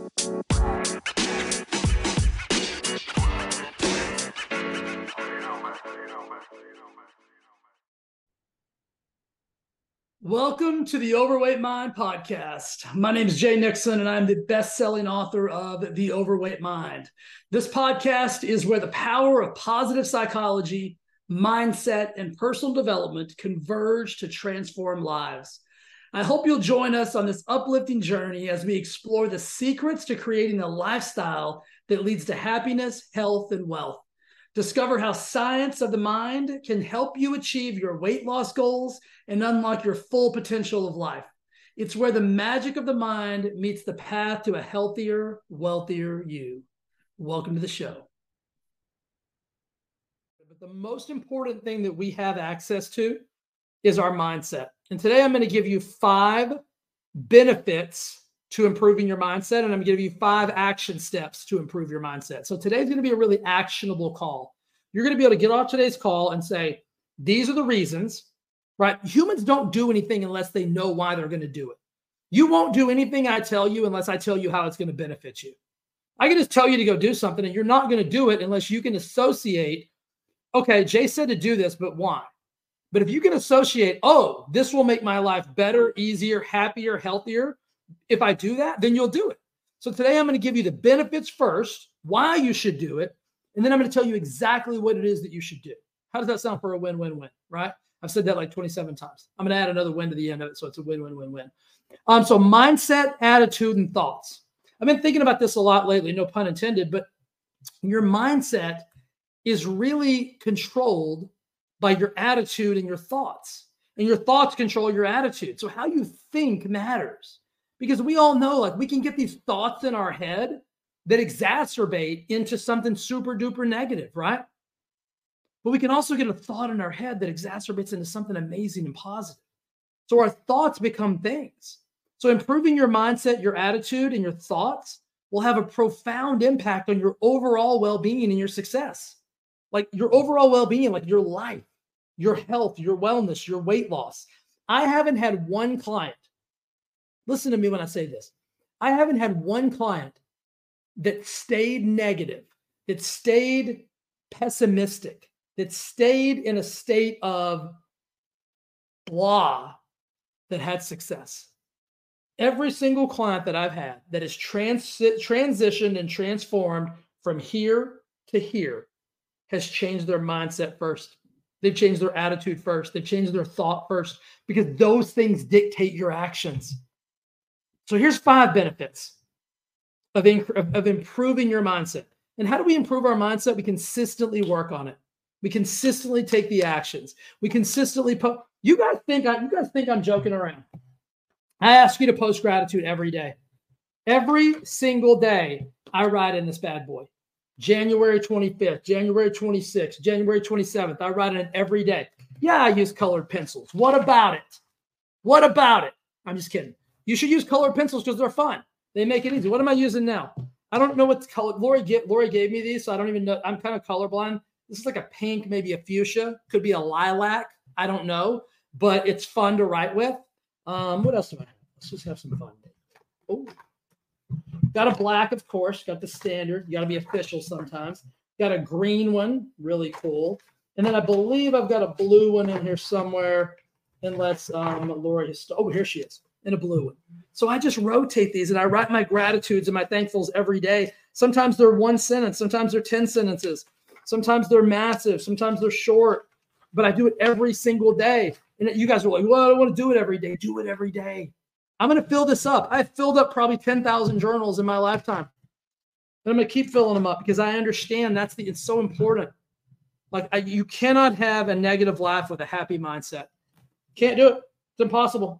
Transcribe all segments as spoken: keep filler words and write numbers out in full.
Welcome to the Overweight Mind podcast. My name is Jay Nixon, and I'm the best-selling author of The Overweight Mind. This podcast is where the power of positive psychology, mindset, and personal development converge to transform lives. I hope you'll join us on this uplifting journey as we explore the secrets to creating a lifestyle that leads to happiness, health, and wealth. Discover how science of the mind can help you achieve your weight loss goals and unlock your full potential of life. It's where the magic of the mind meets the path to a healthier, wealthier you. Welcome to the show. But the most important thing that we have access to is our mindset. And today I'm going to give you five benefits to improving your mindset, and I'm going to give you five action steps to improve your mindset. So today's going to be a really actionable call. You're going to be able to get off today's call and say, these are the reasons, right? Humans don't do anything unless they know why they're going to do it. You won't do anything I tell you unless I tell you how it's going to benefit you. I can just tell you to go do something, and you're not going to do it unless you can associate, okay, Jay said to do this, but why? But if you can associate, oh, this will make my life better, easier, happier, healthier, if I do that, then you'll do it. So today I'm going to give you the benefits first, why you should do it, and then I'm going to tell you exactly what it is that you should do. How does that sound for a win-win-win, right? I've said that like twenty-seven times. I'm going to add another win to the end of it, so it's a win-win-win-win. Um, so mindset, attitude, and thoughts. I've been thinking about this a lot lately, no pun intended, but your mindset is really controlled by your attitude and your thoughts. And your thoughts control your attitude. So how you think matters. Because we all know, like, we can get these thoughts in our head that exacerbate into something super duper negative, right? But we can also get a thought in our head that exacerbates into something amazing and positive. So our thoughts become things. So improving your mindset, your attitude, and your thoughts will have a profound impact on your overall well-being and your success. Like your overall well-being, like your life, your health, your wellness, your weight loss. I haven't had one client. Listen to me when I say this. I haven't had one client that stayed negative, that stayed pessimistic, that stayed in a state of blah that had success. Every single client that I've had that has trans- transitioned and transformed from here to here has changed their mindset first. They've changed their attitude first. They've changed their thought first, because those things dictate your actions. So here's five benefits of, inc- of improving your mindset. And how do we improve our mindset? We consistently work on it. We consistently take the actions. We consistently post. You guys think I, you guys think I'm joking around? I ask you to post gratitude every day. Every single day, I write in this bad boy. January twenty-fifth, January twenty-sixth, January twenty-seventh. I write it every day. Yeah, I use colored pencils. What about it? What about it? I'm just kidding. You should use colored pencils because they're fun. They make it easy. What am I using now? I don't know what color. Lori, get, Lori gave me these, so I don't even know. I'm kind of colorblind. This is like a pink, maybe a fuchsia. Could be a lilac. I don't know. But it's fun to write with. Um, what else do I have? Let's just have some fun. Oh, got a black, of course. Got the standard. You got to be official sometimes. Got a green one. Really cool. And then I believe I've got a blue one in here somewhere. And let's, um, Lori, oh, here she is. And a blue one. So I just rotate these and I write my gratitudes and my thankfuls every day. Sometimes they're one sentence. Sometimes they're ten sentences. Sometimes they're massive. Sometimes they're short. But I do it every single day. And you guys are like, well, I don't want to do it every day. Do it every day. I'm going to fill this up. I've filled up probably ten thousand journals in my lifetime. And I'm going to keep filling them up because I understand that's the, it's so important. Like I, you cannot have a negative life with a happy mindset. Can't do it. It's impossible.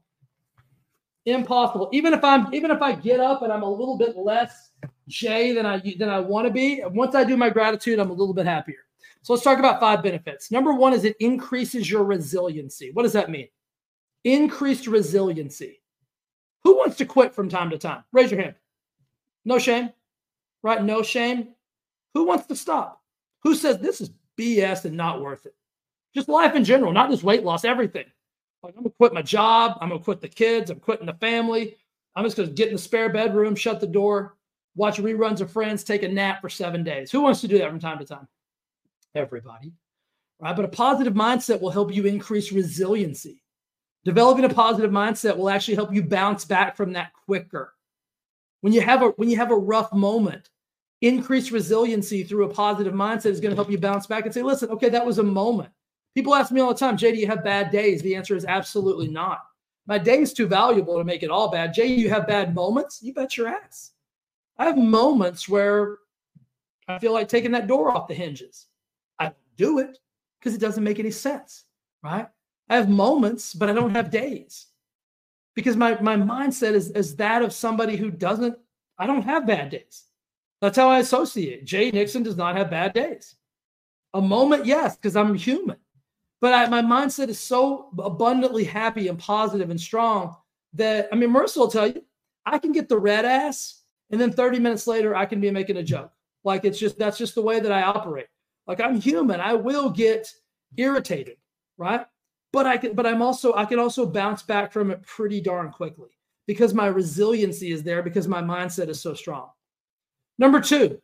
Impossible. Even if I'm, even if I get up and I'm a little bit less Jay than I than I want to be, once I do my gratitude, I'm a little bit happier. So let's talk about five benefits. Number one is it increases your resiliency. What does that mean? Increased resiliency. Who wants to quit from time to time? Raise your hand. No shame, right? No shame. Who wants to stop? Who says this is B S and not worth it? Just life in general, not just weight loss, everything. Like, I'm going to quit my job. I'm going to quit the kids. I'm quitting the family. I'm just going to get in the spare bedroom, shut the door. watch reruns of Friends, take a nap for seven days. Who wants to do that from time to time? Everybody, right? But a positive mindset will help you increase resiliency. Developing a positive mindset will actually help you bounce back from that quicker. When you have a when you have a rough moment, increased resiliency through a positive mindset is going to help you bounce back and say, listen, okay, that was a moment. People ask me all the time, Jay, do you have bad days? The answer is absolutely not. My day is too valuable to make it all bad. Jay, you have bad moments? You bet your ass. I have moments where I feel like taking that door off the hinges. I do it because it doesn't make any sense, right? I have moments, but I don't have days because my, my mindset is, is that of somebody who doesn't, I don't have bad days. That's how I associate. Jay Nixon does not have bad days. A moment, yes, because I'm human. But I, my mindset is so abundantly happy and positive and strong that, I mean, Marissa will tell you, I can get the red ass, and then thirty minutes later, I can be making a joke. Like, it's just, that's just the way that I operate. Like, I'm human. I will get irritated, right? But I can, but I'm also, I can also bounce back from it pretty darn quickly because my resiliency is there because my mindset is so strong. Number two,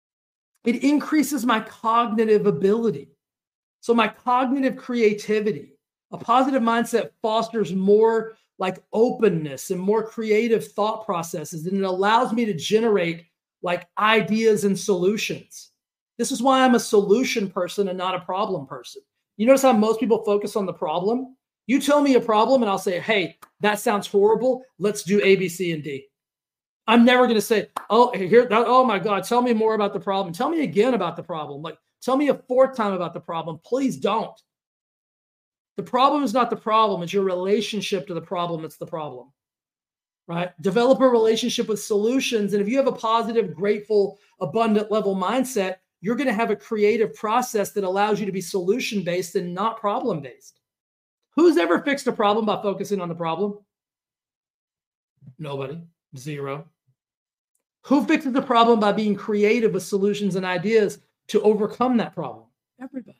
it increases my cognitive ability. So my cognitive creativity, a positive mindset fosters more like openness and more creative thought processes, and it allows me to generate like ideas and solutions. This is why I'm a solution person and not a problem person. You notice how most people focus on the problem? You tell me a problem and I'll say, hey, that sounds horrible. Let's do A, B, C, and D. I'm never going to say, oh, here, oh my God, tell me more about the problem. Tell me again about the problem. Like, tell me a fourth time about the problem. Please don't. The problem is not the problem. It's your relationship to the problem that's the problem, right? Develop a relationship with solutions. And if you have a positive, grateful, abundant level mindset, you're going to have a creative process that allows you to be solution-based and not problem-based. Who's ever fixed a problem by focusing on the problem? Nobody. Zero. Who fixes the problem by being creative with solutions and ideas to overcome that problem? Everybody.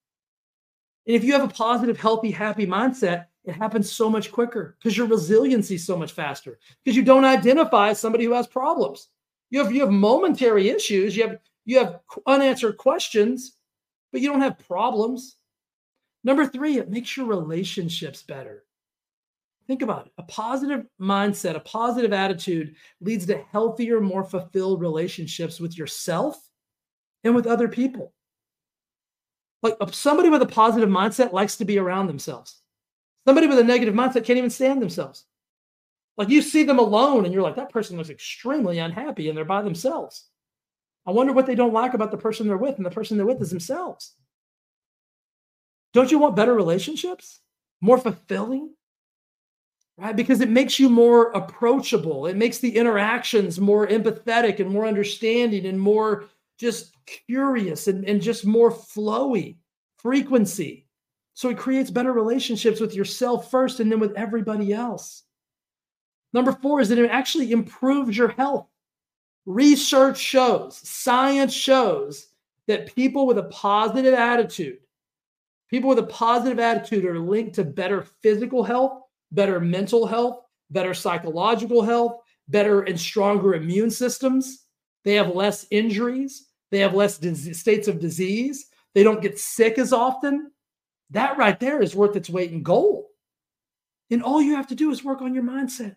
And if you have a positive, healthy, happy mindset, it happens so much quicker because your resiliency is so much faster because you don't identify as somebody who has problems. You have, you have momentary issues. You have, you have unanswered questions, but you don't have problems. Number three, it makes your relationships better. Think about it. A positive mindset, a positive attitude leads to healthier, more fulfilled relationships with yourself and with other people. Like somebody with a positive mindset likes to be around themselves. Somebody with a negative mindset can't even stand themselves. Like you see them alone and you're like, that person looks extremely unhappy and they're by themselves. I wonder what they don't like about the person they're with, and the person they're with is themselves. Don't you want better relationships? More fulfilling? Right? Because it makes you more approachable. It makes the interactions more empathetic and more understanding and more just curious and, and just more flowy frequency. So it creates better relationships with yourself first and then with everybody else. Number four is that it actually improves your health. Research shows, science shows that people with a positive attitude, people with a positive attitude are linked to better physical health, better mental health, better psychological health, better and stronger immune systems. They have less injuries. They have less disease, states of disease. They don't get sick as often. That right there is worth its weight in gold. And all you have to do is work on your mindset.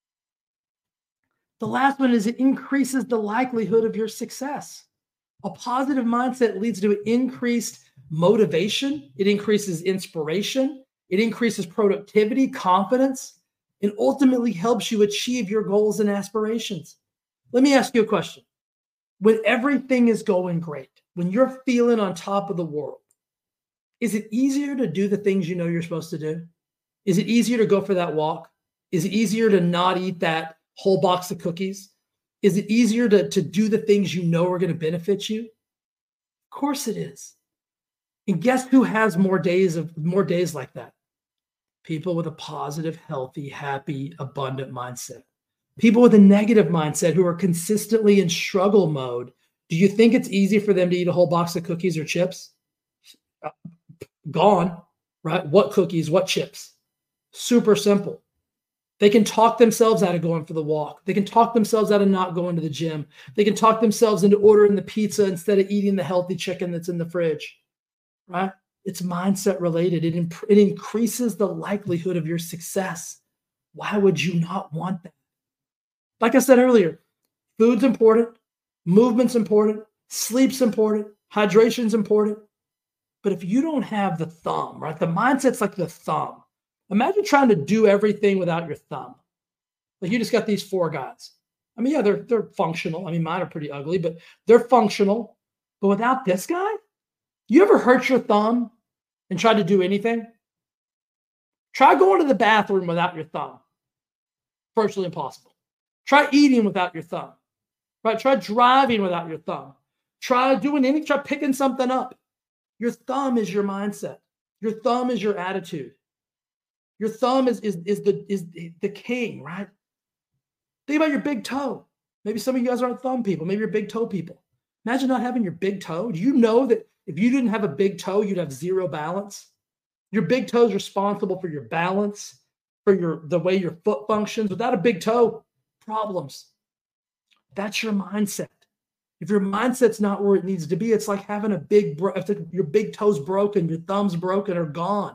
The last one is it increases the likelihood of your success. A positive mindset leads to increased motivation. It increases inspiration. It increases productivity, confidence, and ultimately helps you achieve your goals and aspirations. Let me ask you a question. When everything is going great, when you're feeling on top of the world, is it easier to do the things you know you're supposed to do? Is it easier to go for that walk? Is it easier to not eat that whole box of cookies? Is it easier to, to do the things you know are going to benefit you? Of course it is. And guess who has more days of more days like that? People with a positive, healthy, happy, abundant mindset. People with a negative mindset who are consistently in struggle mode. Do you think it's easy for them to eat a whole box of cookies or chips? Gone, right? What cookies, what chips? Super simple. They can talk themselves out of going for the walk. They can talk themselves out of not going to the gym. They can talk themselves into ordering the pizza instead of eating the healthy chicken that's in the fridge, right? It's mindset related. It, imp- it increases the likelihood of your success. Why would you not want that? Like I said earlier, food's important, movement's important, sleep's important, hydration's important. But if you don't have the thumb, right? The mindset's like the thumb. Imagine trying to do everything without your thumb. Like you just got these four guys. I mean, yeah, they're they're functional. I mean, mine are pretty ugly, but they're functional. But without this guy, you ever hurt your thumb and tried to do anything? Try going to the bathroom without your thumb. Virtually impossible. Try eating without your thumb. Right? Try driving without your thumb. Try doing anything. Try picking something up. Your thumb is your mindset. Your thumb is your attitude. Your thumb is, is, is, the, is the king, right? Think about your big toe. Maybe some of you guys aren't thumb people. Maybe you're big toe people. Imagine not having your big toe. Do you know that if you didn't have a big toe, you'd have zero balance? Your big toe is responsible for your balance, for your the way your foot functions. Without a big toe, problems. That's your mindset. If your mindset's not where it needs to be, it's like having a big, bro- if your big toe's broken, your thumb's broken or gone.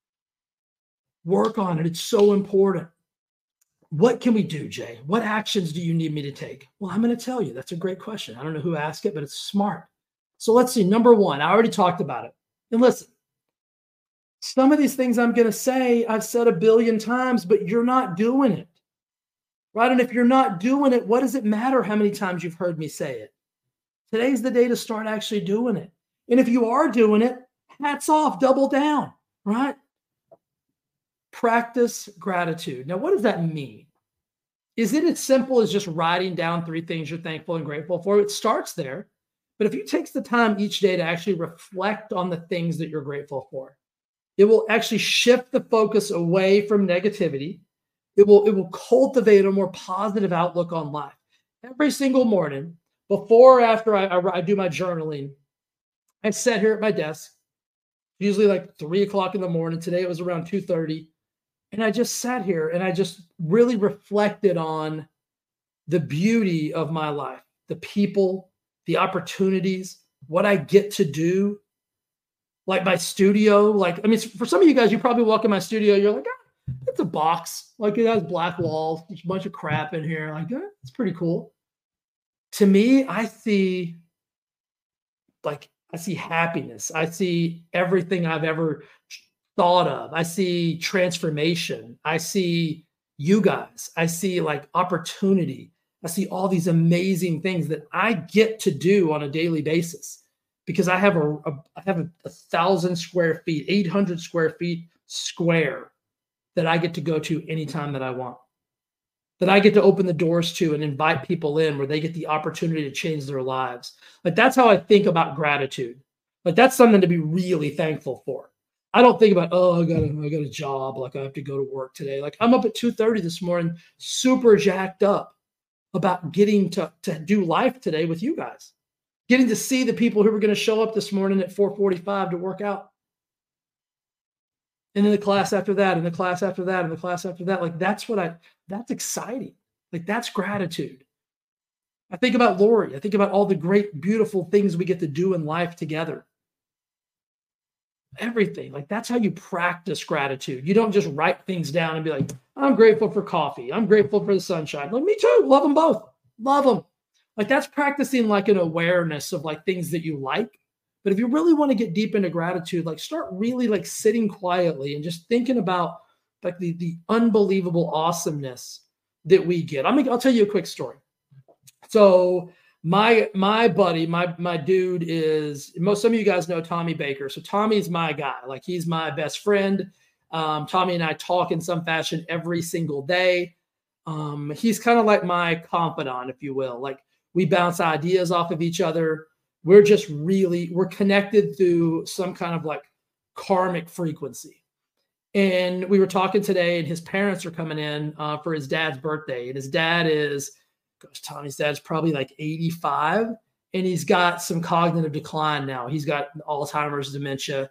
Work on it. It's so important. What can we do, Jay? What actions do you need me to take? Well, I'm going to tell you. That's a great question. I don't know who asked it, but it's smart. So let's see. Number one, I already talked about it. And listen, some of these things I'm going to say, I've said a billion times, but you're not doing it. Right? And if you're not doing it, what does it matter how many times you've heard me say it? Today's the day to start actually doing it. And if you are doing it, hats off, double down, right? Practice gratitude. Now, what does that mean? Is it as simple as just writing down three things you're thankful and grateful for? It starts there. But if you take the time each day to actually reflect on the things that you're grateful for, it will actually shift the focus away from negativity. It will, it will cultivate a more positive outlook on life. Every single morning, before or after I, I, I do my journaling, I sit here at my desk, usually like three o'clock in the morning. Today it was around two thirty. And I just sat here and I just really reflected on the beauty of my life, the people, the opportunities, what I get to do. Like my studio, like, I mean, for some of you guys, you probably walk in my studio, you're like, ah, it's a box. Like it has black walls, there's a bunch of crap in here. Like, eh, it's pretty cool. To me, I see like, I see happiness. I see everything I've ever thought of. I see transformation. I see you guys. I see like opportunity. I see all these amazing things that I get to do on a daily basis because I have a, a I have a, a thousand square feet, eight hundred square feet square that I get to go to anytime that I want, that I get to open the doors to and invite people in where they get the opportunity to change their lives. Like that's how I think about gratitude. Like that's something to be really thankful for. I don't think about, oh, I got a, I got a job. Like I have to go to work today. Like I'm up at two thirty this morning, super jacked up about getting to, to do life today with you guys, getting to see the people who were going to show up this morning at four forty-five to work out. And then the class after that, and the class after that, and the class after that. Like that's what I, that's exciting. Like that's gratitude. I think about Lori. I think about all the great, beautiful things we get to do in life together. Everything. Like that's how you practice gratitude. You don't just write things down and be like, I'm grateful for coffee. I'm grateful for the sunshine. Like me too. Love them both. Love them. Like that's practicing like an awareness of like things that you like. But if you really want to get deep into gratitude, like start really like sitting quietly and just thinking about like the, the unbelievable awesomeness that we get. I mean, I'll tell you a quick story. So my my buddy, my my dude is, most some of you guys know Tommy Baker. So Tommy's my guy. Like he's my best friend. Um, Tommy and I talk in some fashion every single day. Um, he's kind of like my confidant, if you will. Like we bounce ideas off of each other. We're just really, we're connected through some kind of like karmic frequency. And we were talking today and his parents are coming in uh, for his dad's birthday. And his dad is, gosh, Tommy's dad's probably like eighty-five. And he's got some cognitive decline now. He's got Alzheimer's, dementia.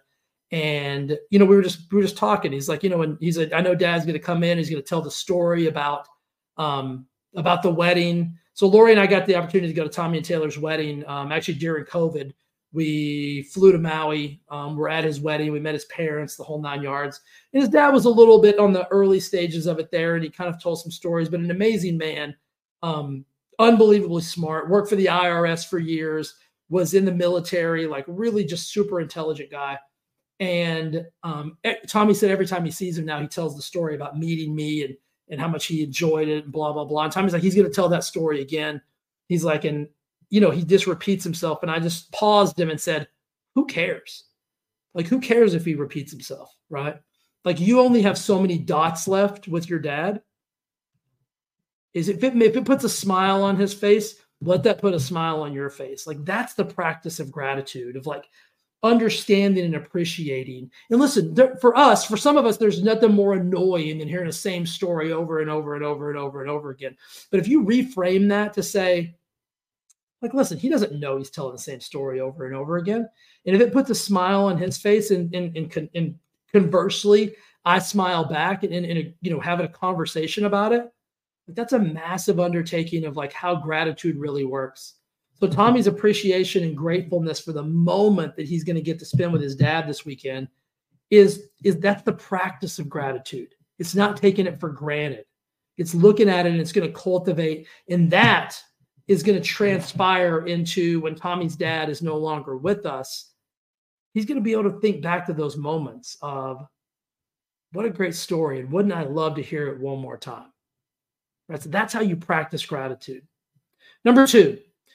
And, you know, we were just, we were just talking. He's like, you know, and he's like, I know Dad's going to come in. He's going to tell the story about, um, about the wedding. So Lori and I got the opportunity to go to Tommy and Taylor's wedding. Um, actually during COVID, we flew to Maui. Um, we're at his wedding. We met his parents, the whole nine yards. And his dad was a little bit on the early stages of it there. And he kind of told some stories, but an amazing man, um, unbelievably smart, worked for the I R S for years, was in the military, like really just super intelligent guy. And um, Tommy said every time he sees him now, he tells the story about meeting me and, and how much he enjoyed it and blah, blah, blah. And Tommy's like, he's going to tell that story again. He's like, and, you know, he just repeats himself. And I just paused him and said, who cares? Like, who cares if he repeats himself, right? Like, you only have so many dots left with your dad. Is if it, if it puts a smile on his face, let that put a smile on your face. Like, that's the practice of gratitude, of like, understanding and appreciating. And listen, there, for us, for some of us, there's nothing more annoying than hearing the same story over and over and over and over and over again. But if you reframe that to say, like, listen, he doesn't know he's telling the same story over and over again. And if it puts a smile on his face and, and, and, and conversely, I smile back and, and, and, you know, having a conversation about it, that's a massive undertaking of like how gratitude really works. So Tommy's appreciation and gratefulness for the moment that he's going to get to spend with his dad this weekend is, is that's the practice of gratitude. It's not taking it for granted. It's looking at it and it's going to cultivate. And that is going to transpire into when Tommy's dad is no longer with us. He's going to be able to think back to those moments of what a great story. And wouldn't I love to hear it one more time? Right? So that's how you practice gratitude. Number two,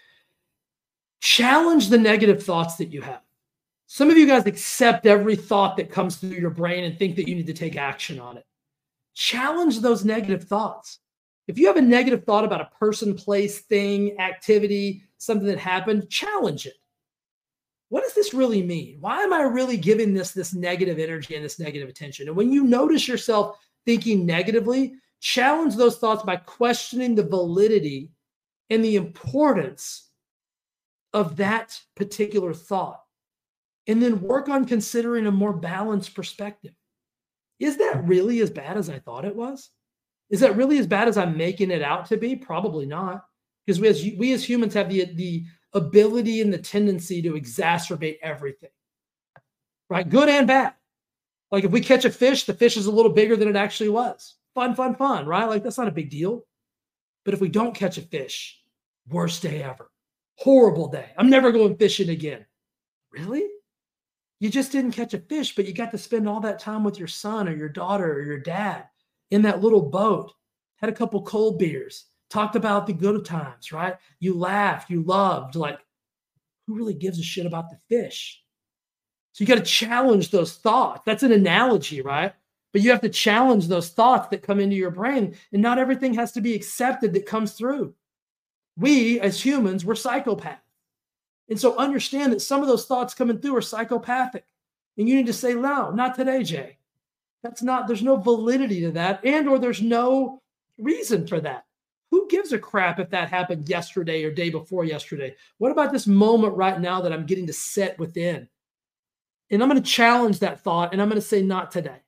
challenge the negative thoughts that you have. Some of you guys accept every thought that comes through your brain and think that you need to take action on it. Challenge those negative thoughts. If you have a negative thought about a person, place, thing, activity, something that happened, challenge it. What does this really mean? Why am I really giving this, this negative energy and this negative attention? And when you notice yourself thinking negatively, challenge those thoughts by questioning the validity and the importance of that particular thought, and then work on considering a more balanced perspective. Is that really as bad as I thought it was? Is that really as bad as I'm making it out to be? Probably not, because we as, we as humans have the, the ability and the tendency to exacerbate everything, right? Good and bad. Like if we catch a fish, the fish is a little bigger than it actually was. Fun, fun, fun, right? Like that's not a big deal. But if we don't catch a fish, worst day ever. Horrible day. I'm never going fishing again. Really? You just didn't catch a fish, but you got to spend all that time with your son or your daughter or your dad in that little boat, had a couple cold beers, talked about the good times, right? You laughed, you loved. Like, who really gives a shit about the fish? So you got to challenge those thoughts. That's an analogy, right? But you have to challenge those thoughts that come into your brain, and not everything has to be accepted that comes through. We, as humans, we're psychopaths. And so understand that some of those thoughts coming through are psychopathic. And you need to say, no, not today, Jay. That's not, there's no validity to that. And or there's no reason for that. Who gives a crap if that happened yesterday or day before yesterday? What about this moment right now that I'm getting to sit within? And I'm going to challenge that thought, and I'm going to say, not today.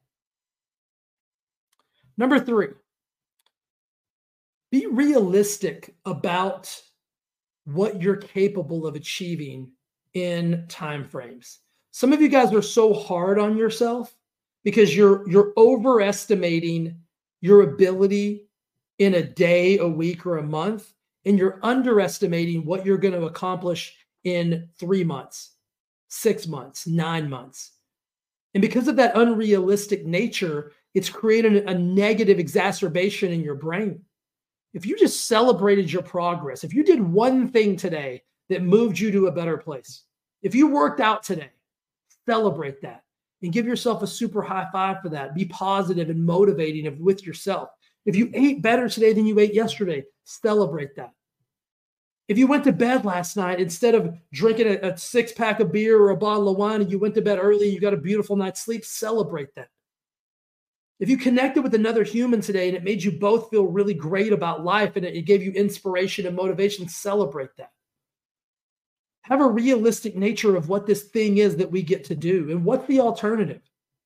Number three, be realistic about what you're capable of achieving in time frames. Some of you guys are so hard on yourself because you're you're overestimating your ability in a day, a week, or a month, and you're underestimating what you're going to accomplish in three months, six months, nine months. And because of that unrealistic nature, it's created a negative exacerbation in your brain. If you just celebrated your progress, if you did one thing today that moved you to a better place, if you worked out today, celebrate that and give yourself a super high five for that. Be positive and motivating with yourself. If you ate better today than you ate yesterday, celebrate that. If you went to bed last night, instead of drinking a, a six pack of beer or a bottle of wine and you went to bed early, you got a beautiful night's sleep, celebrate that. If you connected with another human today and it made you both feel really great about life and it, it gave you inspiration and motivation, celebrate that. Have a realistic nature of what this thing is that we get to do. And what's the alternative?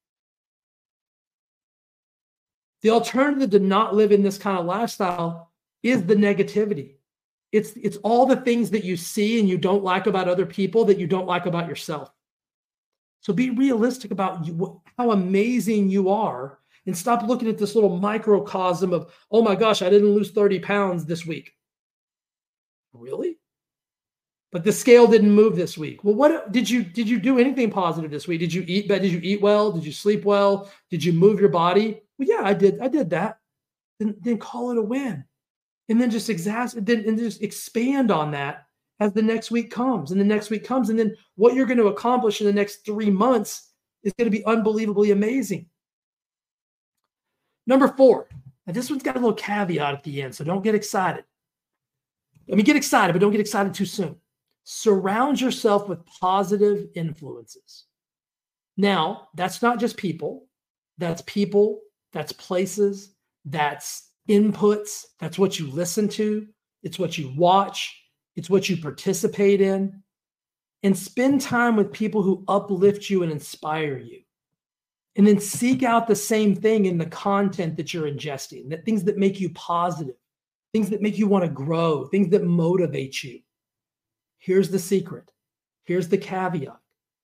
The alternative to not live in this kind of lifestyle is the negativity. It's, it's all the things that you see and you don't like about other people that you don't like about yourself. So be realistic about you, how amazing you are, and stop looking at this little microcosm of, oh my gosh, I didn't lose thirty pounds this week. Really? But the scale didn't move this week. Well, what did you did you do anything positive this week? Did you eat did you eat well? Did you sleep well? Did you move your body? Well, yeah, I did. I did that. Then, then call it a win. And then just exas- then, and just expand on that as the next week comes, and the next week comes. And then what you're going to accomplish in the next three months is going to be unbelievably amazing. Number four. Now this one's got a little caveat at the end, so don't get excited. I mean, get excited, but don't get excited too soon. Surround yourself with positive influences. Now, that's not just people. That's people. That's places. That's inputs. That's what you listen to. It's what you watch. It's what you participate in. And spend time with people who uplift you and inspire you. And then seek out the same thing in the content that you're ingesting, the things that make you positive, things that make you want to grow, things that motivate you. Here's the secret. Here's the caveat.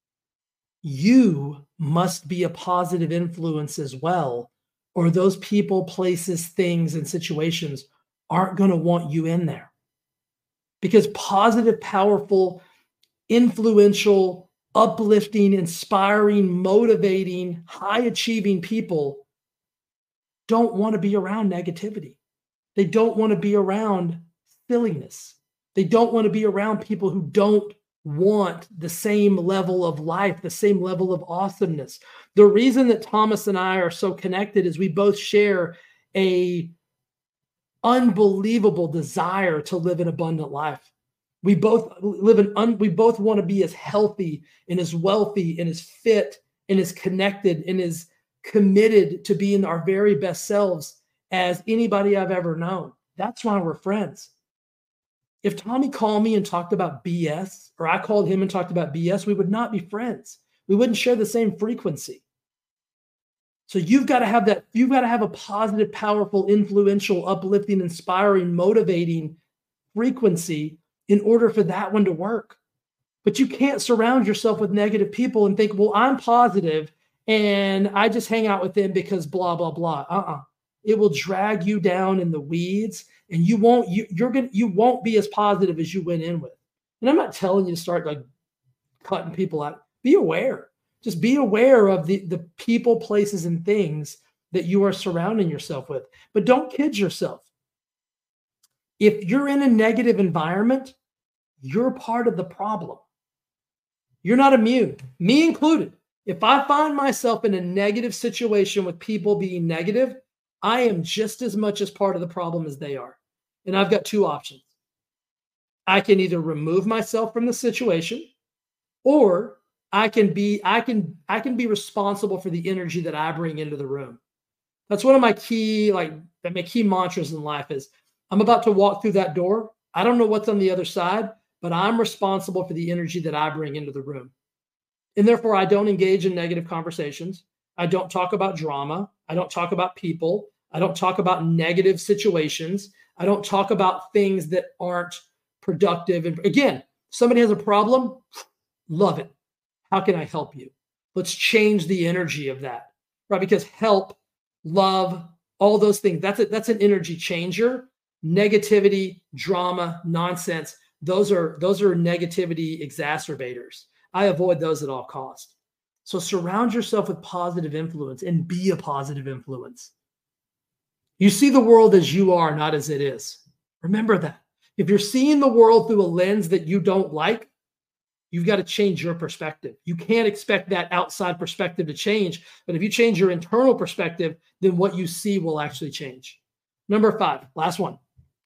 You must be a positive influence as well, or those people, places, things, and situations aren't going to want you in there. Because positive, powerful, influential, uplifting, inspiring, motivating, high-achieving people don't want to be around negativity. They don't want to be around silliness. They don't want to be around people who don't want the same level of life, the same level of awesomeness. The reason that Thomas and I are so connected is we both share a unbelievable desire to live an abundant life. We both live in, un, we both want to be as healthy and as wealthy and as fit and as connected and as committed to being our very best selves as anybody I've ever known. That's why we're friends. If Tommy called me and talked about B S, or I called him and talked about B S, we would not be friends. We wouldn't share the same frequency. So you've got to have that, you've got to have a positive, powerful, influential, uplifting, inspiring, motivating frequency in order for that one to work. But you can't surround yourself with negative people and think, well, I'm positive and I just hang out with them because blah, blah, blah. Uh-uh. It will drag you down in the weeds, and you won't, you, you're going to, you won't be as positive as you went in with. And I'm not telling you to start like cutting people out. Be aware. Just be aware of the, the people, places, and things that you are surrounding yourself with. But don't kid yourself. If you're in a negative environment, you're part of the problem. You're not immune, me included. If I find myself in a negative situation with people being negative, I am just as much as part of the problem as they are. And I've got two options. I can either remove myself from the situation, or I can be, I can, I can be responsible for the energy that I bring into the room. That's one of my key, like my key mantras in life is, I'm about to walk through that door. I don't know what's on the other side, but I'm responsible for the energy that I bring into the room. And therefore, I don't engage in negative conversations. I don't talk about drama. I don't talk about people. I don't talk about negative situations. I don't talk about things that aren't productive. And again, somebody has a problem, love it. How can I help you? Let's change the energy of that, right? Because help, love, all those things, that's a, that's an energy changer. Negativity, drama, nonsense, those are, those are negativity exacerbators. I avoid those at all costs. So surround yourself with positive influence and be a positive influence. You see the world as you are, not as it is. Remember that. If you're seeing the world through a lens that you don't like, you've got to change your perspective. You can't expect that outside perspective to change. But if you change your internal perspective, then what you see will actually change. Number five, last one.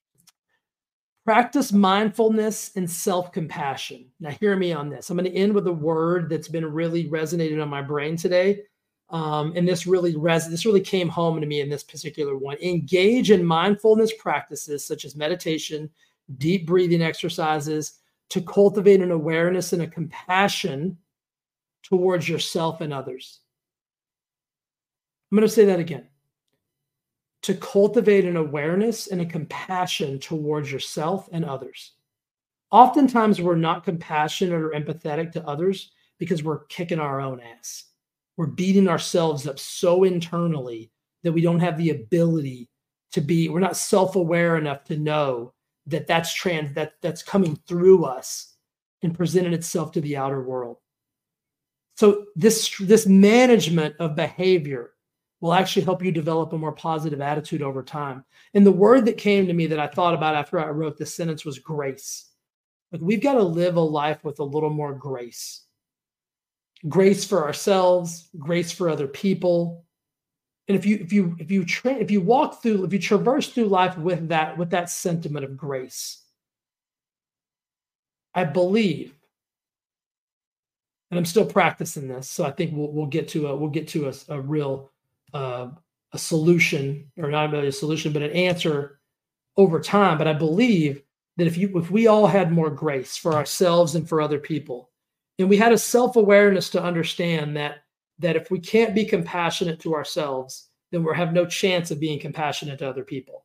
Practice mindfulness and self-compassion. Now, hear me on this. I'm going to end with a word that's been really resonating on my brain today. Um, and this really res- this really came home to me in this particular one. Engage in mindfulness practices such as meditation, deep breathing exercises, to cultivate an awareness and a compassion towards yourself and others. I'm going to say that again. To cultivate an awareness and a compassion towards yourself and others. Oftentimes, we're not compassionate or empathetic to others because we're kicking our own ass. We're beating ourselves up so internally that we don't have the ability to be, we're not self-aware enough to know that that's trans, that that's coming through us and presenting itself to the outer world. So this, this management of behavior will actually help you develop a more positive attitude over time. And the word that came to me that I thought about after I wrote this sentence was grace. Like, we've got to live a life with a little more grace. Grace for ourselves, grace for other people. And if you if you if you tra- if you walk through, if you traverse through life with that with that sentiment of grace, I believe, and I'm still practicing this, so I think we'll we'll get to a we'll get to a, a real uh, a solution, or not really a solution, but an answer over time. But I believe that if you if we all had more grace for ourselves and for other people, and we had a self-awareness to understand that that if we can't be compassionate to ourselves, then we have no chance of being compassionate to other people.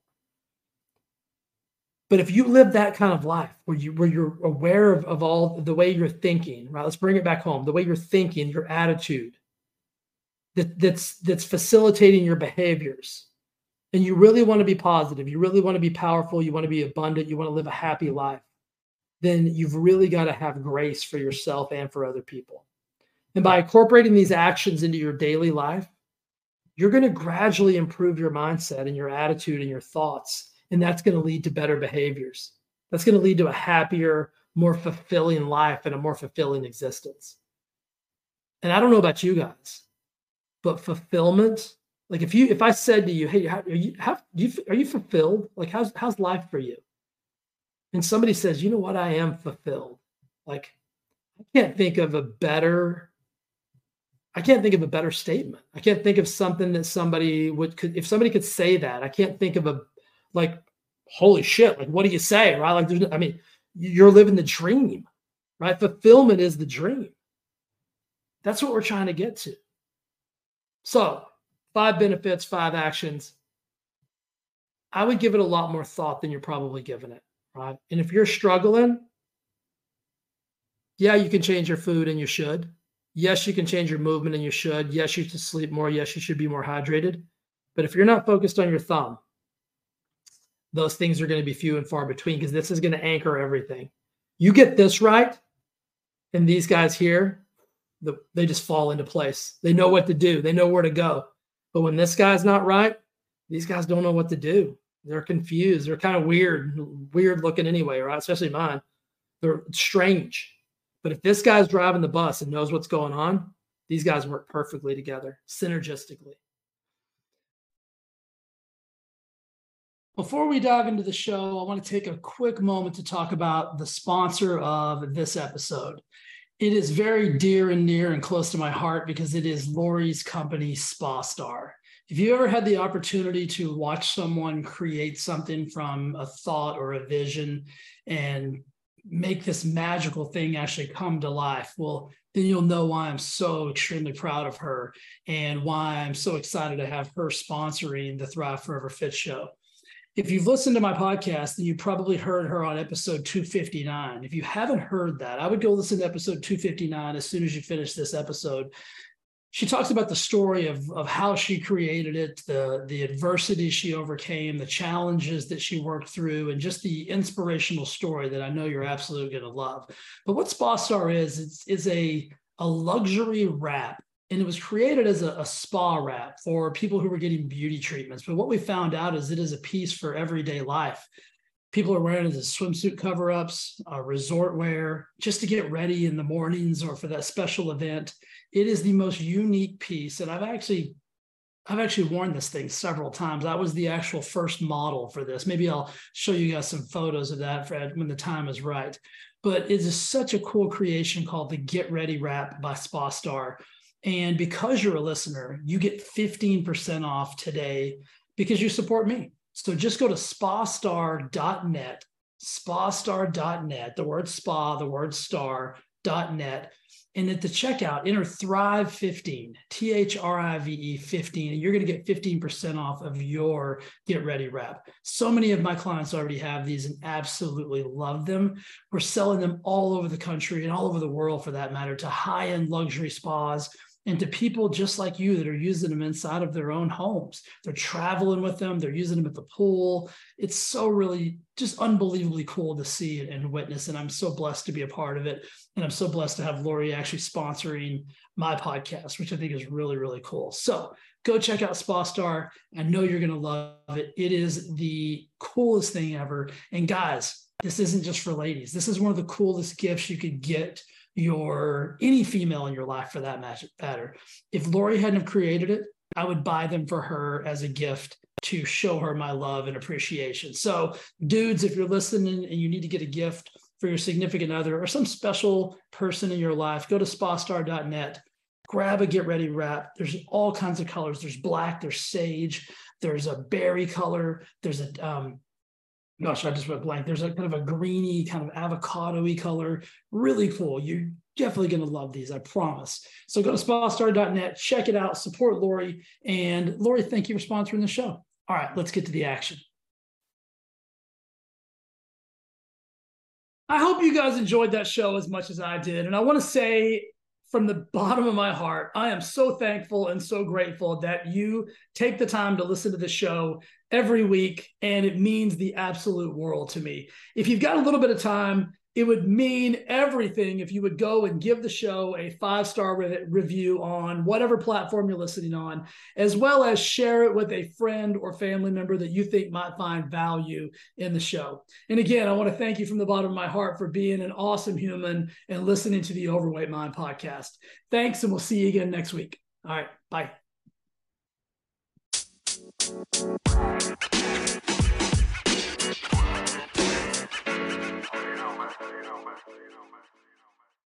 But if you live that kind of life where you where you're aware of, of all the way you're thinking, right? Let's bring it back home. The way you're thinking, your attitude, that, that's that's facilitating your behaviors. And you really want to be positive, you really want to be powerful, you want to be abundant, you want to live a happy life, then you've really got to have grace for yourself and for other people. And by incorporating these actions into your daily life, you're going to gradually improve your mindset and your attitude and your thoughts. And that's going to lead to better behaviors. That's going to lead to a happier, more fulfilling life and a more fulfilling existence. And I don't know about you guys, but fulfillment, like if you, if I said to you, hey, how, are you, how, you, are you fulfilled? Like, how's, how's life for you? And somebody says, you know what, I am fulfilled. Like, I can't think of a better, I can't think of a better statement. I can't think of something that somebody would, could, if somebody could say that, I can't think of a, like, holy shit, like, what do you say, right? Like, there's, I mean, you're living the dream, right? Fulfillment is the dream. That's what we're trying to get to. So, five benefits, five actions. I would give it a lot more thought than you're probably giving it, right? And if you're struggling, yeah, you can change your food and you should. Yes, you can change your movement and you should. Yes, you should sleep more. Yes, you should be more hydrated. But if you're not focused on your thumb, those things are going to be few and far between, because this is going to anchor everything. You get this right, and these guys here, the, they just fall into place. They know what to do. They know where to go. But when this guy's not right, these guys don't know what to do. They're confused. They're kind of weird, weird looking anyway, right? Especially mine. They're strange. But if this guy's driving the bus and knows what's going on, these guys work perfectly together, synergistically. Before we dive into the show, I want to take a quick moment to talk about the sponsor of this episode. It is very dear and near and close to my heart because it is Lori's company, SpaStar. If you ever had the opportunity to watch someone create something from a thought or a vision and make this magical thing actually come to life, well, then you'll know why I'm so extremely proud of her and why I'm so excited to have her sponsoring the Thrive Forever Fit show. If you've listened to my podcast, then you probably heard her on episode two fifty-nine. If you haven't heard that, I would go listen to episode two fifty-nine as soon as you finish this episode. She talks about the story of, of how she created it, the, the adversity she overcame, the challenges that she worked through, and just the inspirational story that I know you're absolutely going to love. But what SpaStar is, it's, is a, a luxury wrap. And it was created as a, a spa wrap for people who were getting beauty treatments. But what we found out is it is a piece for everyday life. People are wearing it as swimsuit cover-ups, uh, resort wear, just to get ready in the mornings or for that special event. It is the most unique piece. And I've actually, I've actually worn this thing several times. I was the actual first model for this. Maybe I'll show you guys some photos of that, Fred, when the time is right. But it is such a cool creation called the Get Ready Wrap by SpaStar. And because you're a listener, you get fifteen percent off today because you support me. So just go to spastar dot net spa star dot net, the word spa, the word star dot net. And at the checkout, enter Thrive fifteen, T H R I V E fifteen, and you're going to get fifteen percent off of your Get Ready Wrap. So many of my clients already have these and absolutely love them. We're selling them all over the country and all over the world, for that matter, to high-end luxury spas and to people just like you that are using them inside of their own homes. They're traveling with them. They're using them at the pool. It's so really just unbelievably cool to see it and witness. And I'm so blessed to be a part of it. And I'm so blessed to have Lori actually sponsoring my podcast, which I think is really, really cool. So go check out SpaStar. I know you're going to love it. It is the coolest thing ever. And guys, this isn't just for ladies. This is one of the coolest gifts you could get your any female in your life, for that matter. If Lori hadn't have created it, I would buy them for her as a gift to show her my love and appreciation. So dudes, if you're listening and you need to get a gift for your significant other or some special person in your life, go to spa star dot net, grab a Get Ready Wrap. There's all kinds of colors. There's black, there's sage, there's a berry color, there's a um gosh, I just went blank. There's a kind of a greeny, kind of avocado-y color. Really cool. You're definitely going to love these, I promise. So go to spa star dot net, check it out, support Lori. And Lori, thank you for sponsoring the show. All right, let's get to the action. I hope you guys enjoyed that show as much as I did. And I want to say from the bottom of my heart, I am so thankful and so grateful that you take the time to listen to the show every week, and it means the absolute world to me. If you've got a little bit of time, it would mean everything if you would go and give the show a five-star re- review on whatever platform you're listening on, as well as share it with a friend or family member that you think might find value in the show. And again, I want to thank you from the bottom of my heart for being an awesome human and listening to the Overweight Mind podcast. Thanks, and we'll see you again next week. All right, bye. You know, man. You know, man.